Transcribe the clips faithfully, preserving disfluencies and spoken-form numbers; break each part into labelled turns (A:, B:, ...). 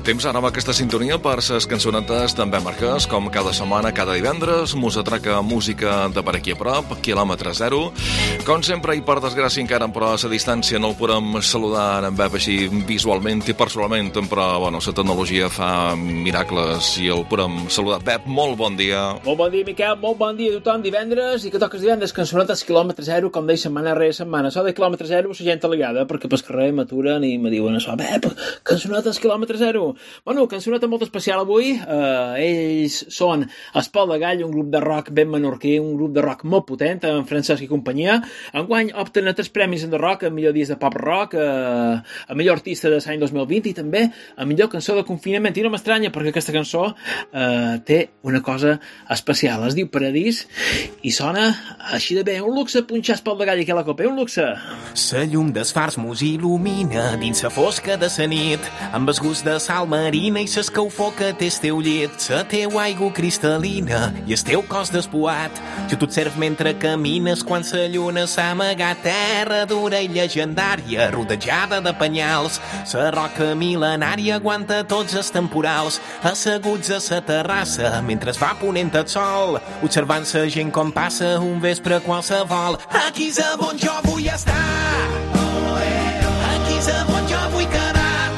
A: Temps ara amb aquesta sintonia per ses cançonetes també marques, com cada setmana, cada divendres, mos atraca música de per aquí a prop, quilòmetre zero. Com sempre, i per desgràcia encara, però a la distància no el podem saludar en web així visualment i personalment, però bueno, la tecnologia fa miracles i el podem saludar. Pep, molt bon dia.
B: Molt bon dia, Miquel, molt bon dia a tothom. Divendres, i que toques divendres, cançonetes quilòmetre zero, com deia setmana rere setmana. So de quilòmetre zero, la gent aliada, perquè pel carrer m'aturen i me diuen això, Pep, cançonetes quilòmetre zero. Bueno, cançoneta molt especial avui. Uh, ells són Espol de Gall, un grup de rock ben menorquí, un grup de rock molt potent, en Francesc i companyia. Enguany opten a tres premis en de rock, a millor disc de pop rock, a, a millor artista de l'any dos mil vint i també a millor cançó de confinament. I no m'estranya, perquè aquesta cançó uh, té una cosa especial. Es diu Paradís i sona així de bé. Un luxe punxar Espol de Gall i que la copa. Un luxe.
C: La llum dels fars mos il·lumina dins la fosca de la nit, amb el gust de sal marina i l'escaufó que té el teu llit, la teua aigua cristal·lina i el teu cos despuat. Jo t'observ mentre camines quan la lluna s'ha amagat, terra dura i llegendària, rodejada de penyals. La roca mil·lenària aguanta tots els temporals, asseguts a la terrassa mentre es va ponent el sol, observant la gent com passa un vespre qualsevol. Aquí és on jo vull estar, aquí és on jo vull quedar.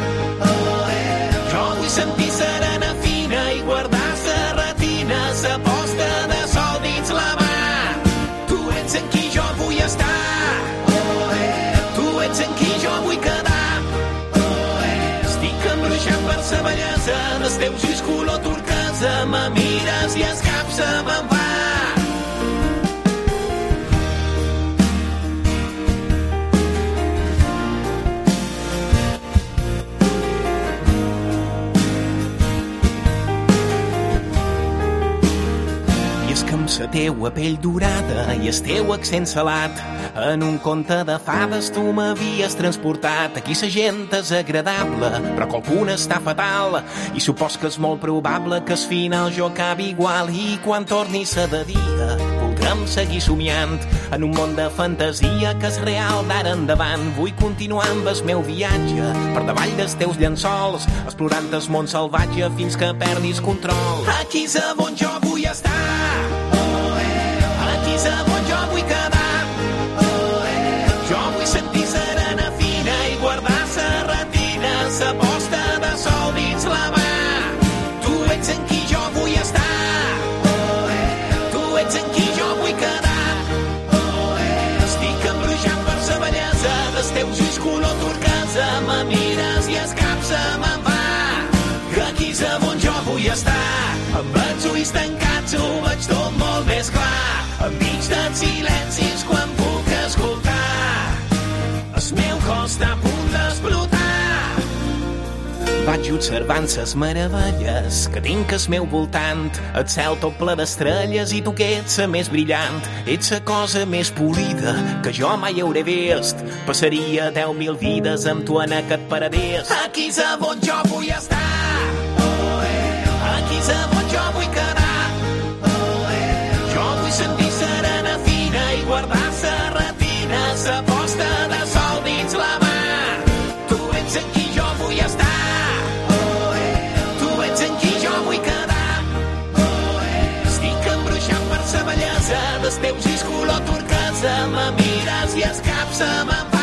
C: Sentir serena fina i guardar sa retina, sa posta de sol dins la mà. Tu ets en qui jo vull estar, tu ets en qui jo vull quedar. Estic embruixat per sa bellesa dels teus ulls color turquesa, me mires i el cap se me'n va. La teua pell dorada i el teu accent salat, en un conte de fades tu m'havies transportat. Aquí la gent és agradable, però qualcun està fatal, i supos que és molt probable que al final jo acabi igual. I quan torni a de dia podrem seguir somiant en un món de fantasia que és real d'ara endavant. Vull continuar amb el meu viatge per davall dels teus llençols, explorant el món salvatge fins que perdis control. Aquí és on jo vull estar, aquí és on jo vull quedar. Jo vull sentir serena fina i guardar sa retina, sa posta de sol dins la mà. Tu ets en qui jo vull estar, tu ets en qui jo vull quedar. Estic embruixat per sa bellesa dels teus ulls color turquesa, me mires i el cap se me'n va. Aquí és on jo vull estar, amb els ulls tancats ho veig tot molt més clar. Enmig dels silencis quan puc escoltar el meu cos està a punt d'explotar. Vaig observant ses meravelles que tinc al meu voltant, el cel tot ple d'estrelles i tu que ets la més brillant. Ets la cosa més polida que jo mai hauré vist, passaria deu mil vides amb tu en aquest paradís. Aquí és on jo vull estar, aquí és on jo vull quedar. Jo vull sentir serena fina i guardar sa retina, sa posta de sol dins la mà. Tu ets en qui jo vull estar, tu ets en qui jo vull quedar. Estic embruixat per sa bellesa dels teus ulls color turquesa, me mires i el cap se me'n va.